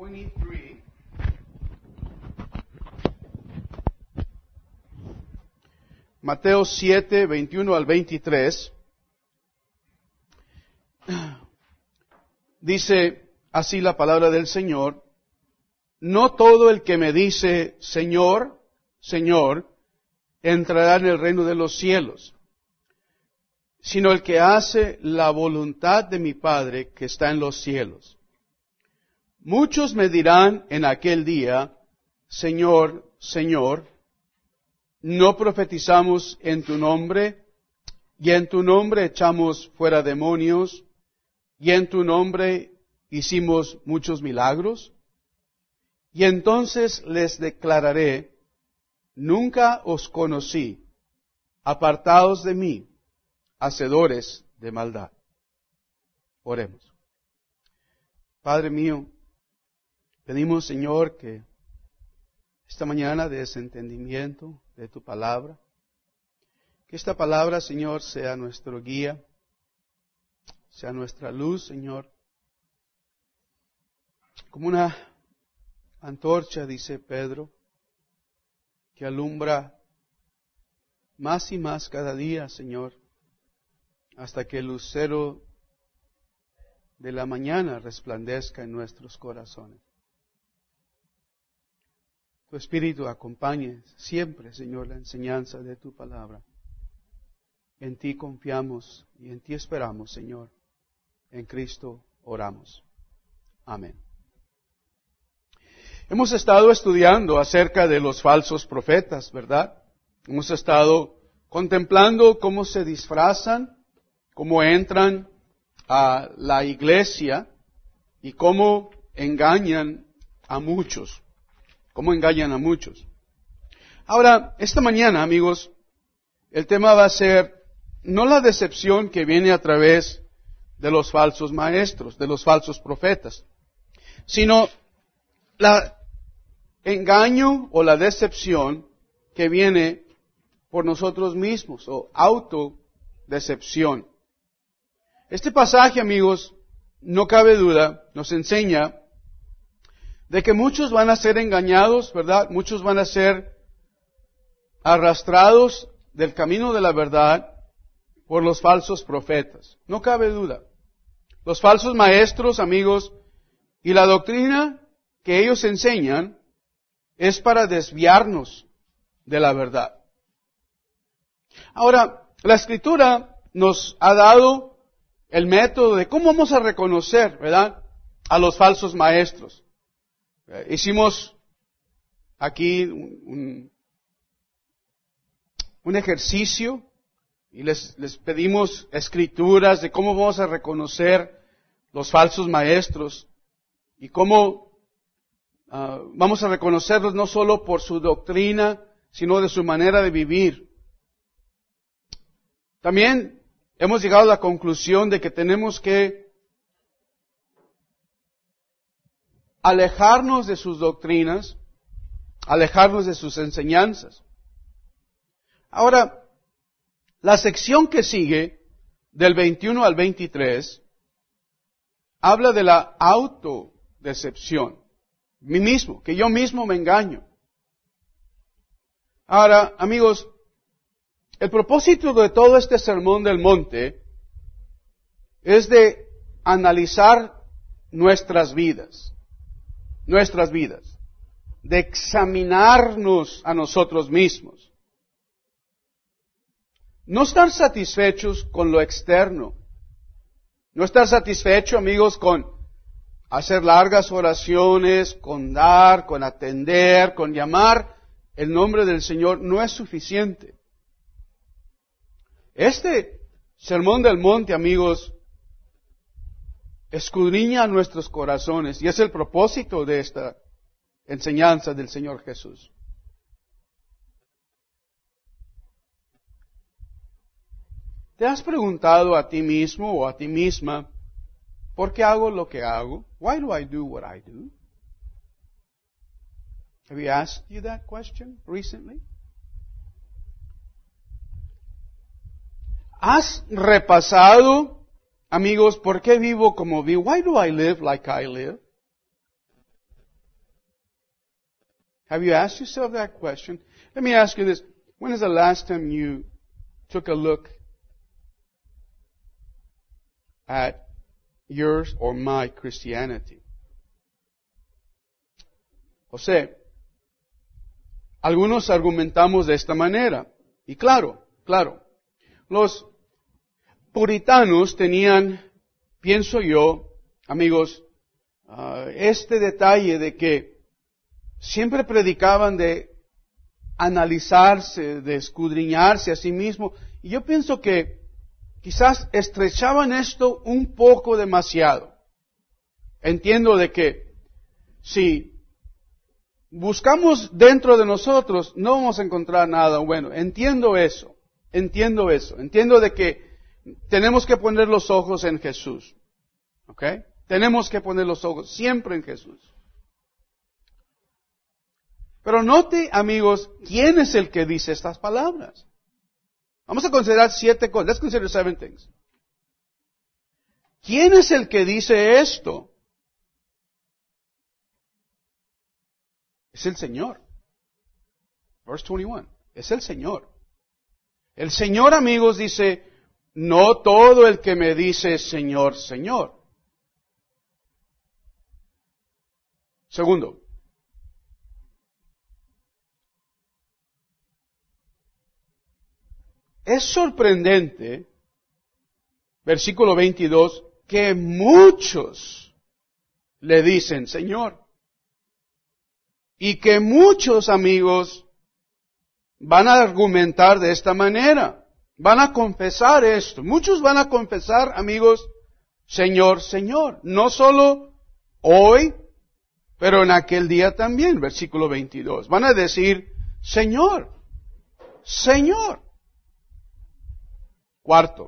23. Mateo 7, 21 al 23. Dice así la palabra del Señor: no todo el que me dice, Señor, Señor, entrará en el reino de los cielos, sino el que hace la voluntad de mi Padre que está en los cielos. Muchos me dirán en aquel día, Señor, Señor, ¿no profetizamos en tu nombre? Y en tu nombre echamos fuera demonios, y en tu nombre hicimos muchos milagros. Y entonces les declararé, nunca os conocí, apartaos de mí, hacedores de maldad. Oremos. Padre mío, pedimos, Señor, que esta mañana des entendimiento de tu palabra. Que esta palabra, Señor, sea nuestro guía, sea nuestra luz, Señor. Como una antorcha, dice Pedro, que alumbra más y más cada día, Señor, hasta que el lucero de la mañana resplandezca en nuestros corazones. Tu Espíritu acompañe siempre, Señor, la enseñanza de tu palabra. En ti confiamos y en ti esperamos, Señor. En Cristo oramos. Amén. Hemos estado estudiando acerca de los falsos profetas, ¿verdad? Hemos estado contemplando cómo se disfrazan, cómo entran a la iglesia y cómo engañan a muchos. Ahora, esta mañana, amigos, el tema va a ser no la decepción que viene a través de los falsos maestros, de los falsos profetas, sino la engaño o la decepción que viene por nosotros mismos, o autodecepción. Este pasaje, amigos, no cabe duda, nos enseña de que muchos van a ser engañados, ¿verdad? Muchos van a ser arrastrados del camino de la verdad por los falsos profetas. No cabe duda. Los falsos maestros, amigos, y la doctrina que ellos enseñan es para desviarnos de la verdad. Ahora, la Escritura nos ha dado el método de cómo vamos a reconocer, ¿verdad?, a los falsos maestros. Hicimos aquí un ejercicio y les pedimos escrituras de cómo vamos a reconocer los falsos maestros y cómo vamos a reconocerlos no solo por su doctrina, sino de su manera de vivir. También hemos llegado a la conclusión de que tenemos que alejarnos de sus doctrinas, alejarnos de sus enseñanzas. Ahora, la sección que sigue, del 21 al 23, habla de la autodecepción. Que yo mismo me engaño. Ahora, amigos, el propósito de todo este sermón del monte es de analizar nuestras vidas, de examinarnos a nosotros mismos. No estar satisfechos con lo externo. No estar satisfecho, amigos, con hacer largas oraciones, con dar, con atender, con llamar el nombre del Señor, no es suficiente. Este sermón del monte, amigos, escudriña nuestros corazones y es el propósito de esta enseñanza del Señor Jesús. ¿Te has preguntado a ti mismo o a ti misma, ¿por qué hago lo que hago? Why do I do what I do? Have you asked you that question recently? ¿Has repasado, amigos, por qué vivo como vivo? Why do I live like I live? Have you asked yourself that question? Let me ask you this. When is the last time you took a look at yours or my Christianity? O sea, algunos argumentamos de esta manera. Y claro, los puritanos tenían, pienso yo, amigos, este detalle de que siempre predicaban de analizarse, de escudriñarse a sí mismo. Y yo pienso que quizás estrechaban esto un poco demasiado. Entiendo de que si buscamos dentro de nosotros, no vamos a encontrar nada bueno. Entiendo eso. Entiendo de que tenemos que poner los ojos en Jesús. ¿Ok? Tenemos que poner los ojos siempre en Jesús. Pero note, amigos, ¿quién es el que dice estas palabras? Vamos a considerar 7 cosas. Let's consider 7 things. ¿Quién es el que dice esto? Es el Señor. Verse 21. Es el Señor. El Señor, amigos, dice, no todo el que me dice Señor, Señor. Segundo, es sorprendente, versículo 22, que muchos le dicen Señor. Y que muchos, amigos, van a argumentar de esta manera. Van a confesar esto. Muchos van a confesar, amigos, Señor, Señor. No solo hoy, pero en aquel día también, versículo 22. Van a decir, Señor, Señor. Cuarto,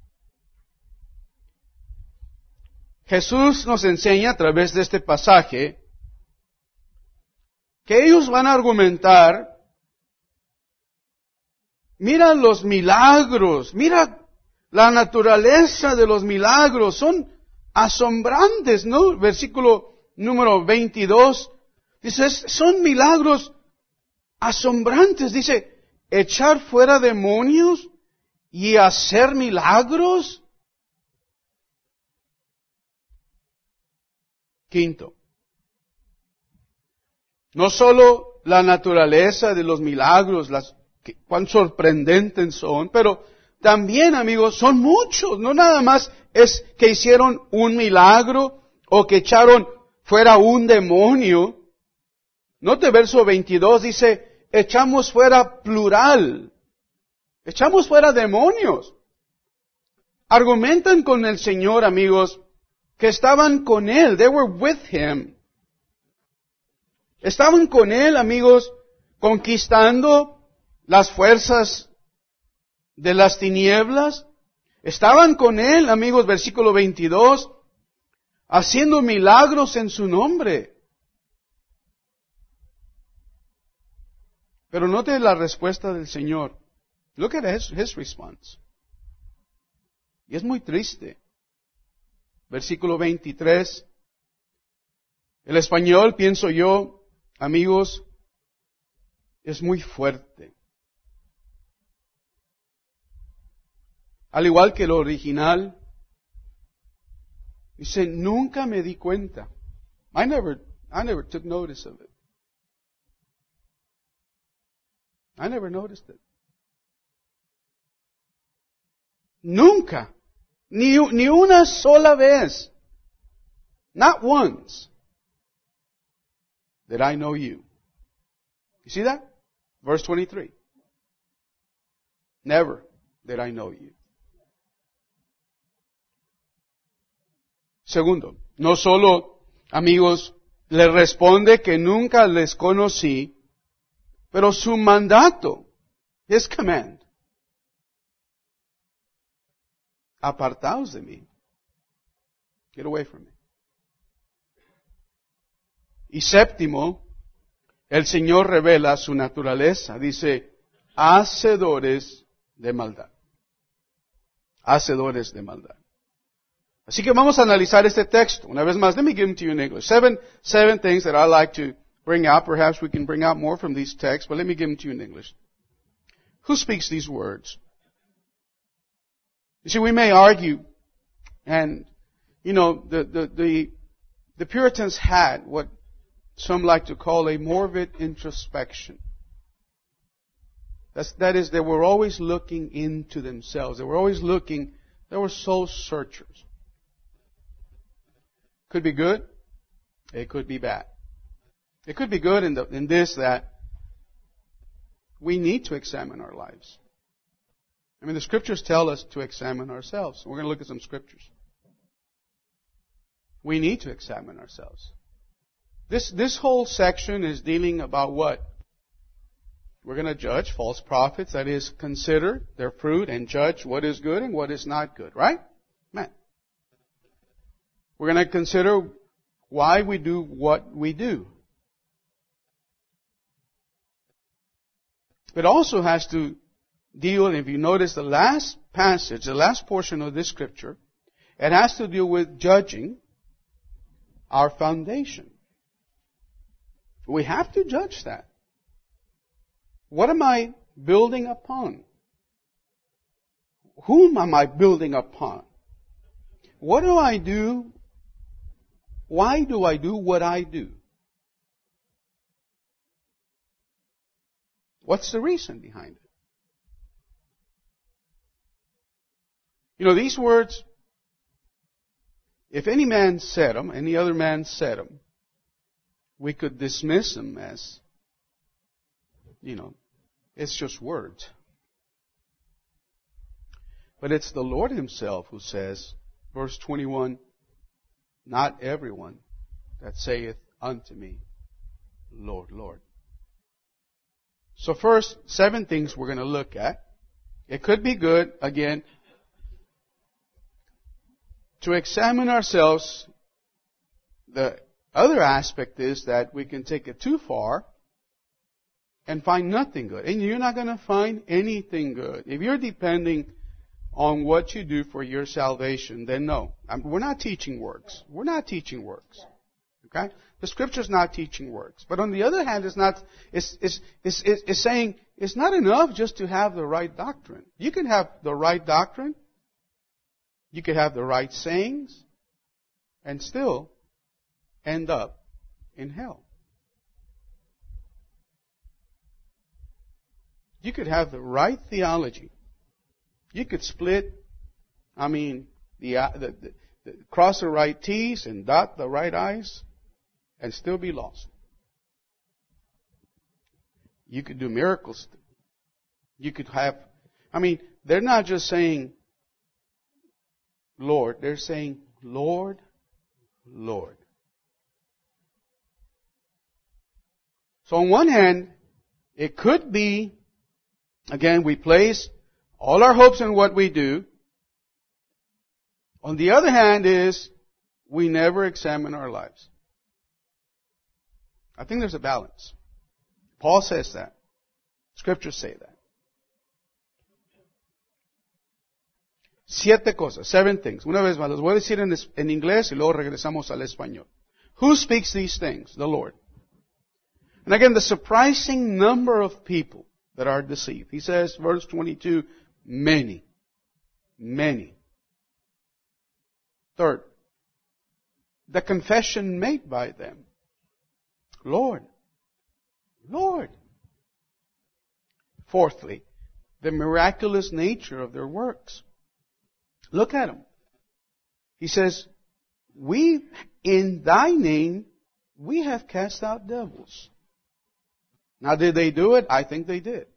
Jesús nos enseña a través de este pasaje que ellos van a argumentar, mira los milagros, mira la naturaleza de los milagros, son asombrantes, ¿no? Versículo número 22, dice, son milagros asombrantes, dice, echar fuera demonios y hacer milagros. Quinto, no solo la naturaleza de los milagros, cuán sorprendentes son, pero también, amigos, son muchos. No nada más es que hicieron un milagro o que echaron fuera un demonio. Note verso 22, dice, echamos fuera plural. Echamos fuera demonios. Argumentan con el Señor, amigos, que estaban con Él. They were with Him. Estaban con Él, amigos, conquistando las fuerzas de las tinieblas. Estaban con Él, amigos, versículo 22, haciendo milagros en su nombre. Pero note la respuesta del Señor. Look at his response. Y es muy triste. Versículo 23. El español, pienso yo, amigos, es muy fuerte. Al igual que el original, dice, nunca me di cuenta. I never took notice of it. I never noticed it. Nunca. Ni una sola vez. Not once. Did I know you. You see that? Verse 23. Never did I know you. Segundo, no solo, amigos, le responde que nunca les conocí, pero su mandato, his command, apartaos de mí. Get away from me. Y séptimo, el Señor revela su naturaleza. Dice, hacedores de maldad. Hacedores de maldad. Así que vamos a analizar este texto. Una vez más, let me give them to you in English. Seven things that I like to bring out. Perhaps we can bring out more from these texts, but let me give them to you in English. Who speaks these words? You see, we may argue, and, the Puritans had what some like to call a morbid introspection. That is, they were always looking into themselves. They were soul searchers. Could be good. It could be bad. It could be good in this, that we need to examine our lives. I mean, the Scriptures tell us to examine ourselves. We're going to look at some Scriptures. We need to examine ourselves. This whole section is dealing about what? We're going to judge false prophets. That is, consider their fruit and judge what is good and what is not good. Right? Man. We're going to consider why we do what we do. It also has to deal, and if you notice the last passage, the last portion of this scripture, it has to deal with judging our foundation. We have to judge that. What am I building upon? Whom am I building upon? What do I do? Why do I do what I do? What's the reason behind it? These words, if any man said them, any other man said them, we could dismiss them as, it's just words. But it's the Lord Himself who says, verse 21, not everyone that saith unto me, Lord, Lord. So first, 7 things we're going to look at. It could be good, again, to examine ourselves. The other aspect is that we can take it too far and find nothing good. And you're not going to find anything good. If you're depending on what you do for your salvation, then no. We're not teaching works. We're not teaching works. Okay? The Scripture's not teaching works. But on the other hand, it's saying it's not enough just to have the right doctrine. You can have the right doctrine. You can have the right sayings and still end up in hell. You could have the right theology. You could split, cross the right T's and dot the right I's and still be lost. You could do miracles. You could have, they're not just saying, Lord, they're saying, Lord, Lord. So on one hand, it could be, again, we place all our hopes in what we do. On the other hand is, we never examine our lives. I think there's a balance. Paul says that. Scriptures say that. 7 things. Una vez más, los voy a decir en inglés y luego regresamos al español. Who speaks these things? The Lord. And again, the surprising number of people that are deceived. He says, verse 22, many. Many. Third, the confession made by them. Lord. Lord. Fourthly, the miraculous nature of their works. Look at them. He says, in thy name, we have cast out devils. Now, did they do it? I think they did.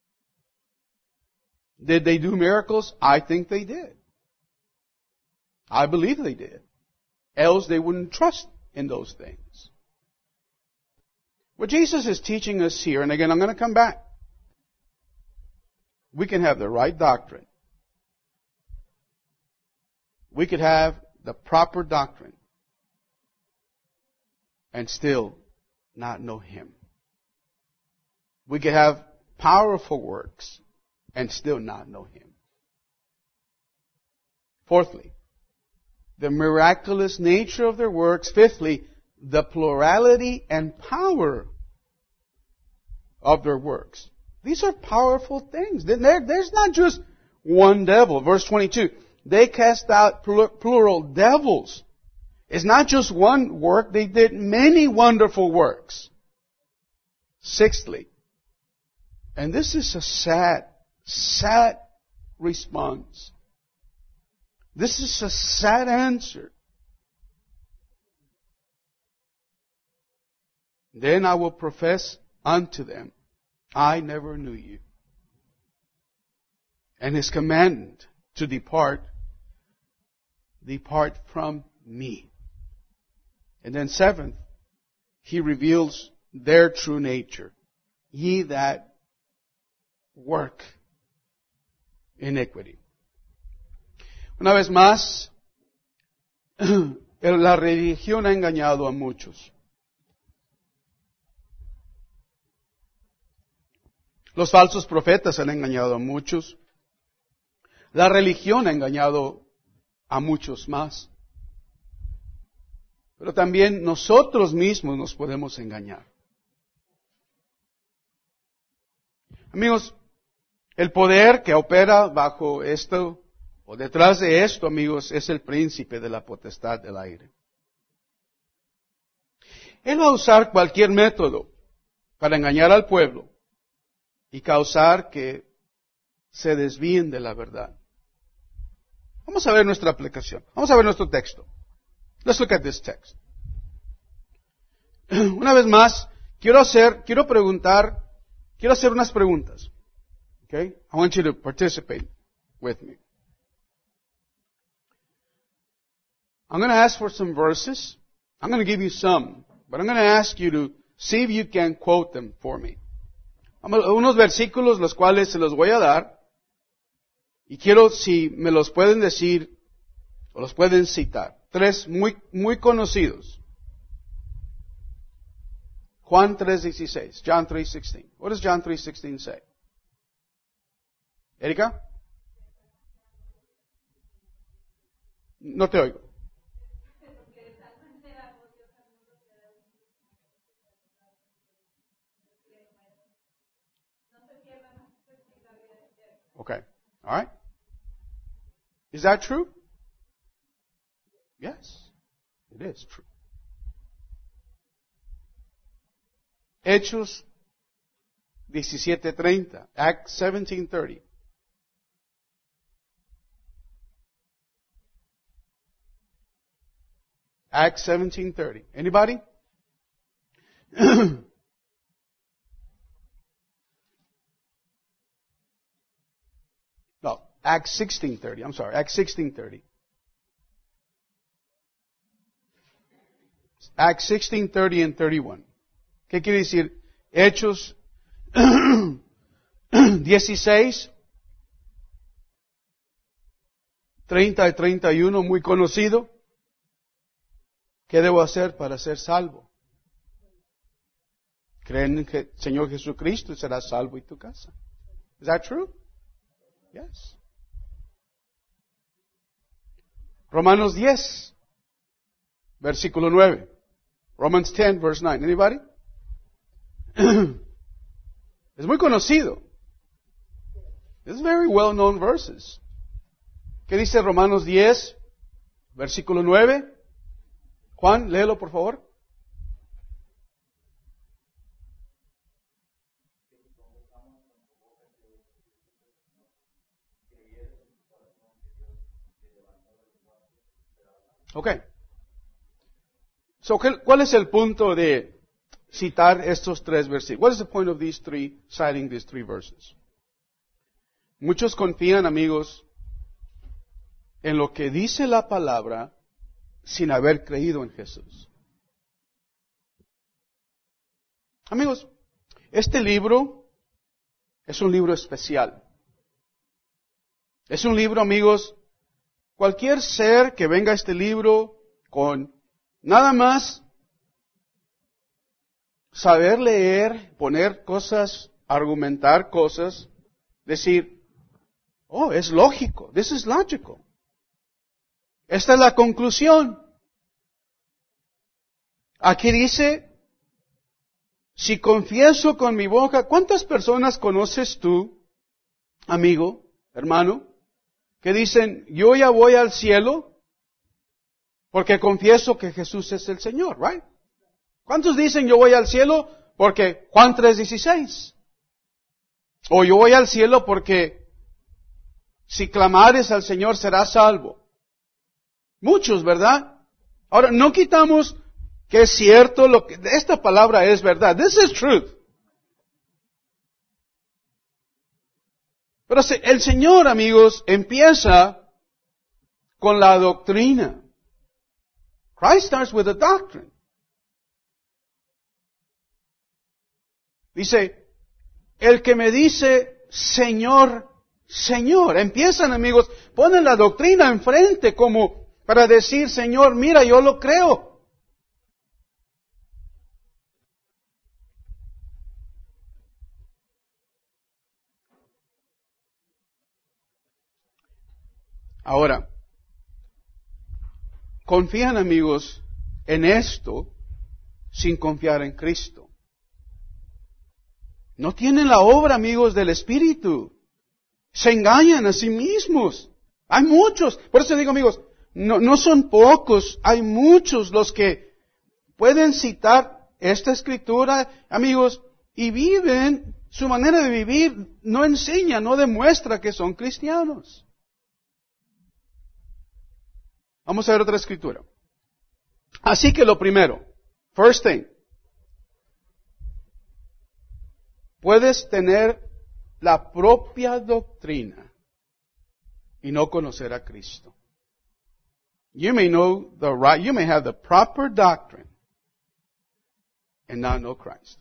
Did they do miracles? I think they did. I believe they did. Else they wouldn't trust in those things. What Jesus is teaching us here, and again, I'm going to come back. We can have the right doctrine. We could have the proper doctrine and still not know Him. We could have powerful works and still not know Him. Fourthly, the miraculous nature of their works. Fifthly, the plurality and power of their works. These are powerful things. There's not just one devil. Verse 22, they cast out plural devils. It's not just one work, they did many wonderful works. Sixthly, and this is a sad response. This is a sad answer. Then I will profess unto them, I never knew you. And His command to depart from me. And then seventh, He reveals their true nature. Ye that work iniquity. Una vez más, la religión ha engañado a muchos. Los falsos profetas han engañado a muchos. La religión ha engañado a muchos más. Pero también nosotros mismos nos podemos engañar. Amigos, el poder que opera bajo esto, o detrás de esto, amigos, es el príncipe de la potestad del aire. Él va a usar cualquier método para engañar al pueblo y causar que se desvíen de la verdad. Vamos a ver nuestra aplicación. Vamos a ver nuestro texto. Let's look at this text. Una vez más, quiero hacer unas preguntas. Okay? I want you to participate with me. I'm going to ask for some verses. I'm going to give you some, but I'm going to ask you to see if you can quote them for me. Unos versículos los cuales se los voy a dar y quiero si me los pueden decir o los pueden citar. Tres muy conocidos. Juan 3:16. John 3:16. What does John 3:16 say? Erika? No te oigo. Okay. All right. Is that true? Yes. It is true. Hechos 17:30. Acts 17:30. Acts 17:30. Anybody? No, Acts 16:30. I'm sorry, Acts 16:30. Acts 16:30 and 31. ¿Qué quiere decir? Hechos 16, 30 y 31, muy conocido. ¿Qué debo hacer para ser salvo? Creen en el Señor Jesucristo y serás salvo y tu casa. Is that true? Yes. Romanos 10, versículo 9. Romans 10, verse 9. Anybody? Es muy conocido. It's very well known verses. ¿Qué dice Romanos 10, versículo 9? Juan, léelo por favor. Okay. So, ¿cuál es el punto de citar estos tres versículos? What is the point of citing these three verses? Muchos confían, amigos, en lo que dice la palabra sin haber creído en Jesús. Amigos, este libro es un libro especial. Es un libro, amigos, cualquier ser que venga a este libro con nada más saber leer, poner cosas, argumentar cosas, decir, oh, es lógico, this is logical. Esta es la conclusión. Aquí dice, si confieso con mi boca, ¿cuántas personas conoces tú, amigo, hermano, que dicen, yo ya voy al cielo porque confieso que Jesús es el Señor, right? ¿Cuántos dicen yo voy al cielo porque Juan 3:16? O yo voy al cielo porque si clamares al Señor serás salvo. Muchos, ¿verdad? Ahora, no quitamos que es cierto lo que esta palabra es verdad. This is truth. Pero el Señor, amigos, empieza con la doctrina. Christ starts with the doctrine. Dice, el que me dice, Señor, Señor. Empiezan, amigos, ponen la doctrina enfrente como para decir, Señor, mira, yo lo creo. Ahora, confían, amigos, en esto sin confiar en Cristo. No tienen la obra, amigos, del Espíritu. Se engañan a sí mismos. Hay muchos. Por eso digo, amigos, no son pocos. Hay muchos los que pueden citar esta Escritura, amigos, y viven, su manera de vivir no enseña, no demuestra que son cristianos. Vamos a ver otra Escritura. Así que lo primero, first thing, puedes tener la propia doctrina y no conocer a Cristo. You may know the right, you may have the proper doctrine and not know Christ.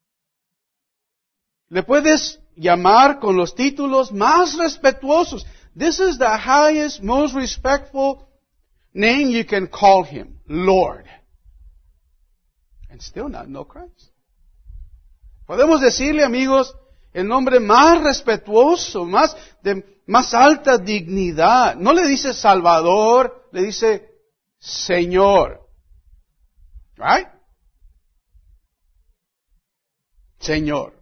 Le puedes llamar con los títulos más respetuosos. This is the highest, most respectful name you can call him, Lord. And still not know Christ. Podemos decirle, amigos, el nombre más respetuoso, más alta dignidad. No le dice Salvador, le dice Señor. Right? Señor.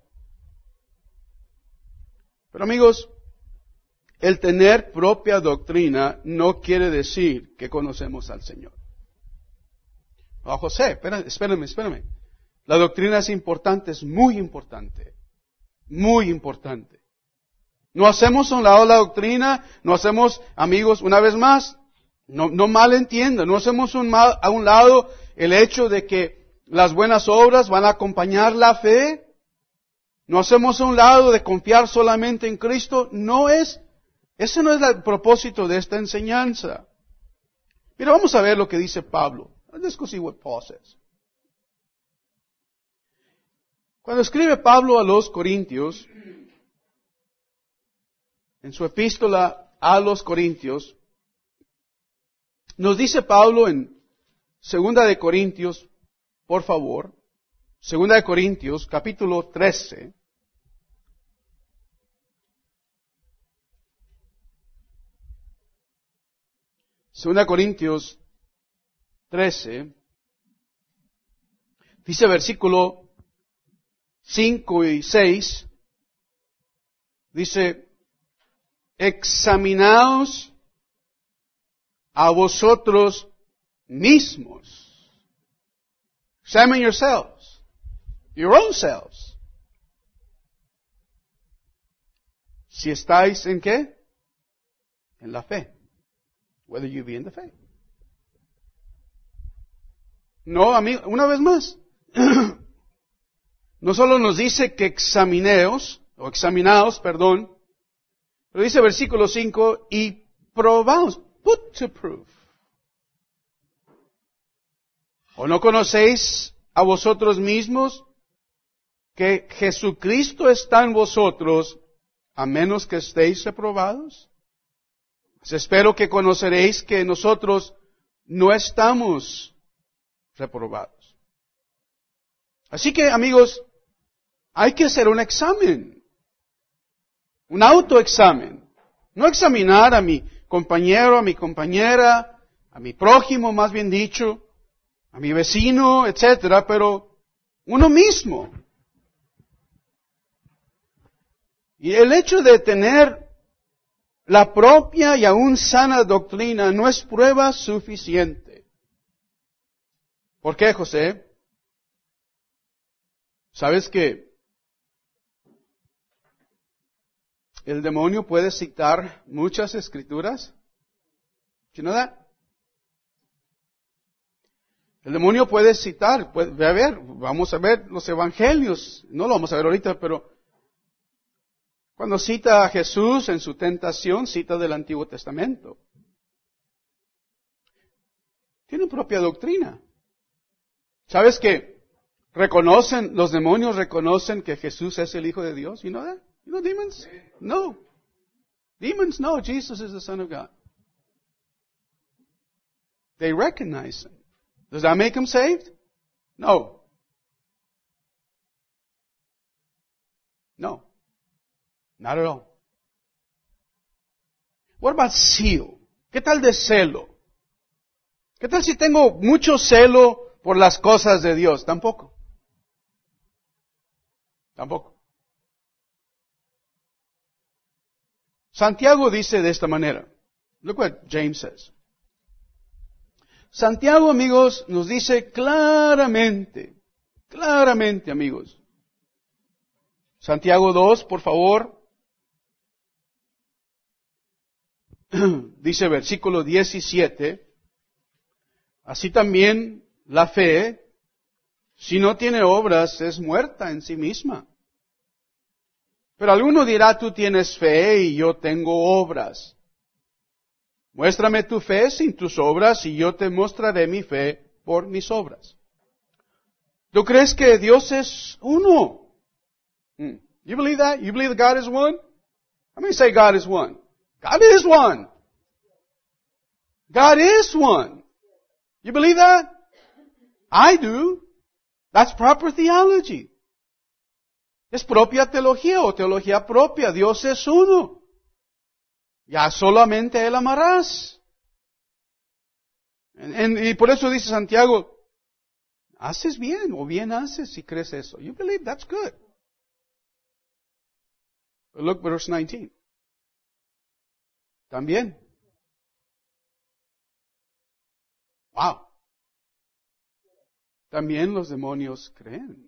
Pero amigos, el tener propia doctrina no quiere decir que conocemos al Señor. Oh, José, espérame. La doctrina es importante, es muy importante. Muy importante. No hacemos a un lado la doctrina, no hacemos, amigos, una vez más, no malentiendan, no hacemos a un lado el hecho de que las buenas obras van a acompañar la fe. No hacemos a un lado de confiar solamente en Cristo. Ese no es el propósito de esta enseñanza. Mira, vamos a ver lo que dice Pablo. Let's go see what Paul says. Cuando escribe Pablo a los Corintios, en su epístola a los Corintios, nos dice Pablo en 2 de Corintios, por favor, 2 de Corintios, capítulo 13, Segunda Corintios 13, dice versículo 5 y 6, dice, examinaos a vosotros mismos. Examine yourselves, your own selves. Si estáis en qué? En la fe. Whether you be in the faith. No, amigo, una vez más. No solo nos dice que examinaos, pero dice versículo 5, y probaos, put to proof. ¿O no conocéis a vosotros mismos que Jesucristo está en vosotros, a menos que estéis reprobados? Pues espero que conoceréis que nosotros no estamos reprobados. Así que, amigos, hay que hacer un examen, un autoexamen. No examinar a mi compañero, a mi compañera, a mi prójimo, más bien dicho, a mi vecino, etcétera, pero uno mismo. Y el hecho de tener la propia y aún sana doctrina no es prueba suficiente. ¿Por qué, José? ¿Sabes que el demonio puede citar muchas escrituras? ¿You know that? El demonio puede citar, vamos a ver los evangelios, no lo vamos a ver ahorita, pero cuando cita a Jesús en su tentación, cita del Antiguo Testamento. Tienen propia doctrina. ¿Sabes que los demonios reconocen que Jesús es el Hijo de Dios? You know that? You know demons? No. Demons know Jesus is the Son of God. They recognize him. Does that make him saved? No. No. Not at all. What about zeal? ¿Qué tal de celo? ¿Qué tal si tengo mucho celo por las cosas de Dios? Tampoco. Tampoco. Santiago dice de esta manera. Look what James says. Santiago, amigos, nos dice claramente, amigos. Santiago 2, por favor. Dice versículo 17, así también la fe, si no tiene obras, es muerta en sí misma. Pero alguno dirá, tú tienes fe y yo tengo obras. Muéstrame tu fe sin tus obras y yo te mostraré mi fe por mis obras. ¿Tú crees que Dios es uno? You believe that? You believe that God is one? How many say God is one? God is one. God is one. You believe that? I do. That's proper theology. Es propia teología o teología propia. Dios es uno. Ya solamente a Él amarás. Y por eso dice Santiago, haces bien o bien haces si crees eso. You believe that's good. But look verse 19. También. Wow. También los demonios creen.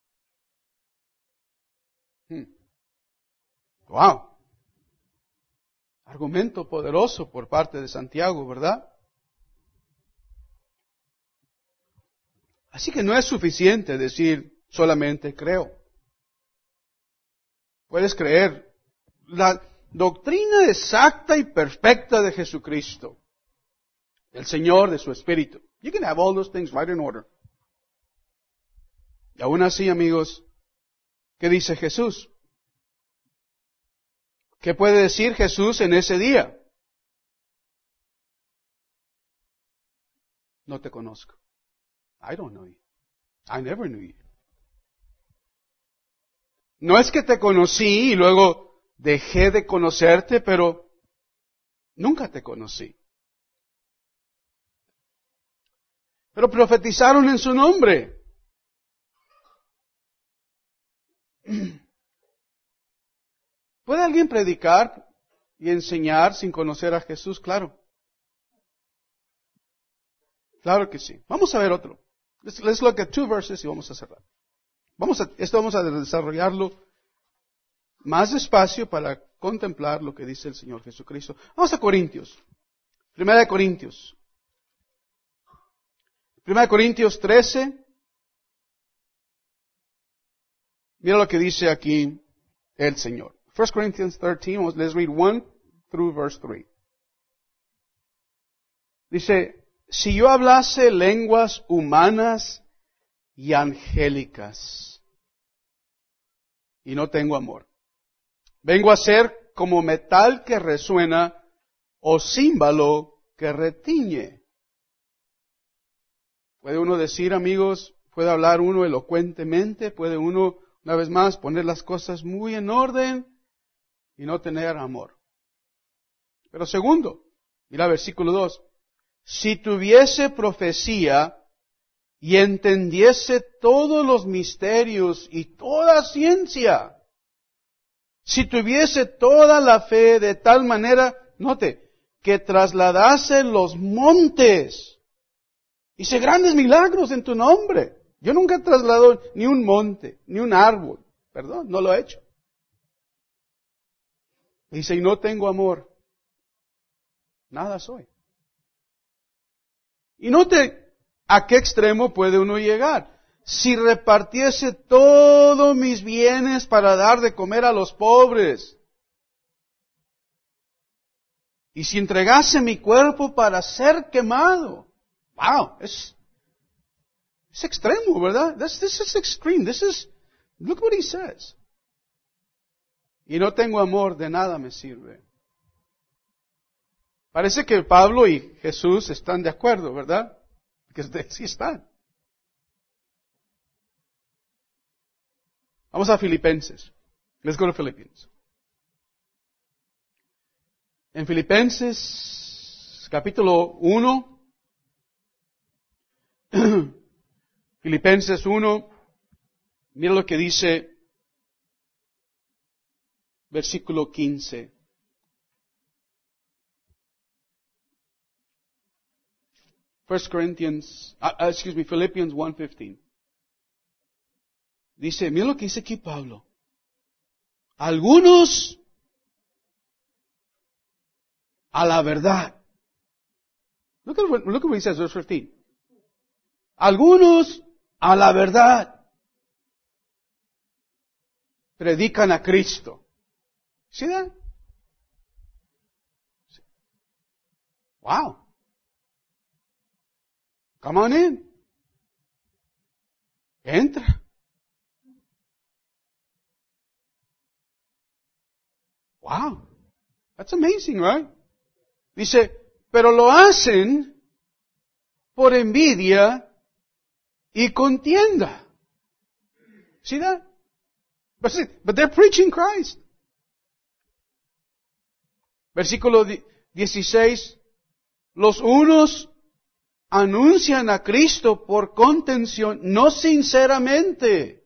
Wow. Argumento poderoso por parte de Santiago, ¿verdad? Así que no es suficiente decir solamente creo. Puedes creer la doctrina exacta y perfecta de Jesucristo, del Señor, de su Espíritu. You can have all those things right in order. Y aún así, amigos, ¿qué dice Jesús? ¿Qué puede decir Jesús en ese día? No te conozco. I don't know you. I never knew you. No es que te conocí y luego dejé de conocerte, pero nunca te conocí. Pero profetizaron en su nombre. ¿Puede alguien predicar y enseñar sin conocer a Jesús? Claro. Claro que sí. Vamos a ver otro. Let's look at 2 verses y vamos a cerrar. Esto vamos a desarrollarlo más despacio para contemplar lo que dice el Señor Jesucristo. Vamos a Corintios. 1 Corintios. 1 Corintios 13. Mira lo que dice aquí el Señor. 1 Corinthians 13, let's read 1 through verse 3. Dice, si yo hablase lenguas humanas y angélicas y no tengo amor, vengo a ser como metal que resuena o címbalo que retiñe. Puede uno decir, amigos, puede hablar uno elocuentemente, puede uno, una vez más, poner las cosas muy en orden y no tener amor. Pero segundo, mira versículo 2. Si tuviese profecía y entendiese todos los misterios y toda ciencia, si tuviese toda la fe de tal manera, note, que trasladase los montes, hice grandes milagros en tu nombre. Yo nunca he trasladado ni un monte, ni un árbol, perdón, no lo he hecho. Dice, y no tengo amor, nada soy. Y note a qué extremo puede uno llegar. Si repartiese todos mis bienes para dar de comer a los pobres, y si entregase mi cuerpo para ser quemado. Wow, es extremo, ¿verdad? This is extreme. Look what he says. Y no tengo amor, de nada me sirve. Parece que Pablo y Jesús están de acuerdo, ¿verdad? Que sí están. Vamos a Filipenses. Let's go to Philippians. En Filipenses, capítulo 1, Filipenses 1, mira lo que dice, versículo 15. Philippians 1:15. Dice, mira lo que dice aquí Pablo. Algunos a la verdad. Look at what he says, verse 15. Algunos a la verdad predican a Cristo. See that? Wow. Come on in. Entra. Wow. That's amazing, right? Dice, pero lo hacen por envidia y contienda. See that? But they're preaching Christ. Versículo 16. Los unos anuncian a Cristo por contención, no sinceramente,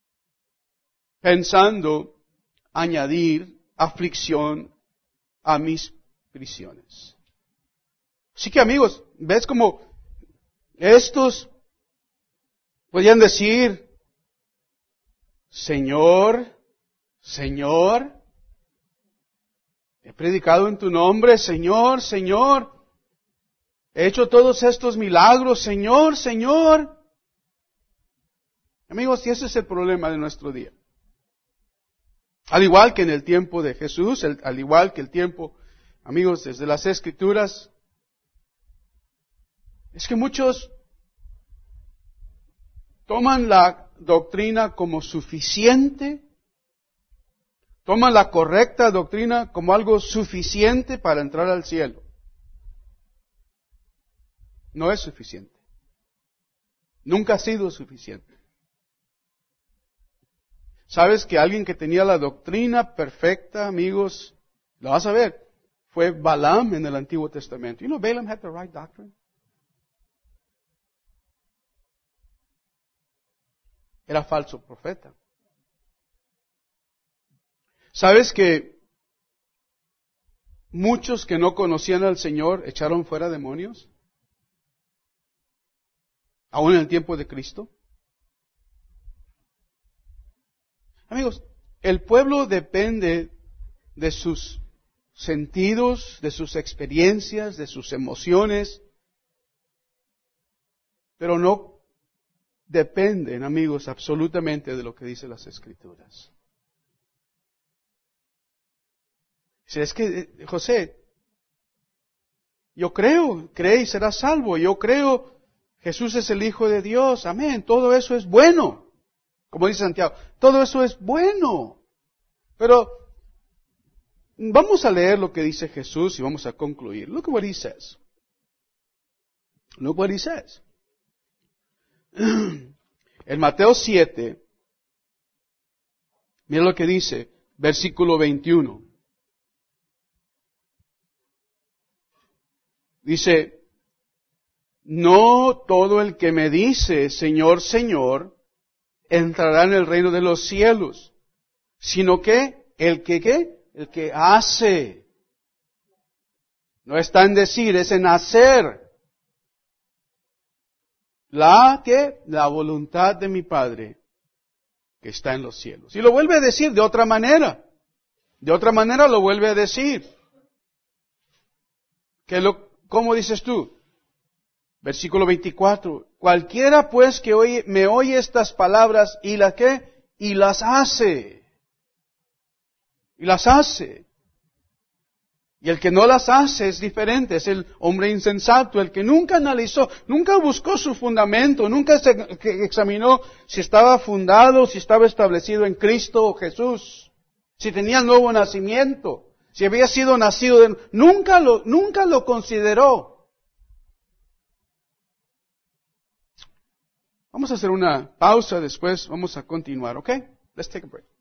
pensando añadir aflicción a mis prisiones. Así que amigos, ¿ves cómo estos podían decir, Señor, Señor, he predicado en tu nombre, Señor, Señor, he hecho todos estos milagros, Señor, Señor? Amigos, y ese es el problema de nuestro día. Al igual que en el tiempo de Jesús, al igual que el tiempo, amigos, desde las Escrituras, es que muchos toman la doctrina como suficiente, toman la correcta doctrina como algo suficiente para entrar al cielo. No es suficiente. Nunca ha sido suficiente. ¿Sabes que alguien que tenía la doctrina perfecta, amigos, lo vas a ver, fue Balaam en el Antiguo Testamento? You know, Balaam had the right doctrine. Era falso profeta. ¿Sabes que muchos que no conocían al Señor echaron fuera demonios? Aún en el tiempo de Cristo. Amigos, el pueblo depende de sus sentidos, de sus experiencias, de sus emociones, pero no dependen, amigos, absolutamente de lo que dicen las Escrituras. Si es que, José, yo creo, cree y serás salvo, yo creo, Jesús es el Hijo de Dios, amén, todo eso es bueno. Como dice Santiago, todo eso es bueno. Pero vamos a leer lo que dice Jesús y vamos a concluir. Look at what he says. Look what he says. En Mateo 7, mira lo que dice, versículo 21. Dice, no todo el que me dice, Señor, Señor, entrará en el reino de los cielos, sino que el que, ¿qué? El que hace. No está en decir, es en hacer. La voluntad de mi Padre que está en los cielos. Y lo vuelve a decir de otra manera. De otra manera lo vuelve a decir. ¿Cómo dices tú? Versículo 24. Cualquiera pues que me oye estas palabras y las ¿qué? Y las hace. Y las hace. Y el que no las hace es diferente, es el hombre insensato, el que nunca analizó, nunca buscó su fundamento, nunca examinó si estaba fundado, si estaba establecido en Cristo o Jesús, si tenía nuevo nacimiento, si había sido nacido de... Nunca lo consideró. Vamos a hacer una pausa, después vamos a continuar, ¿ok? Let's take a break.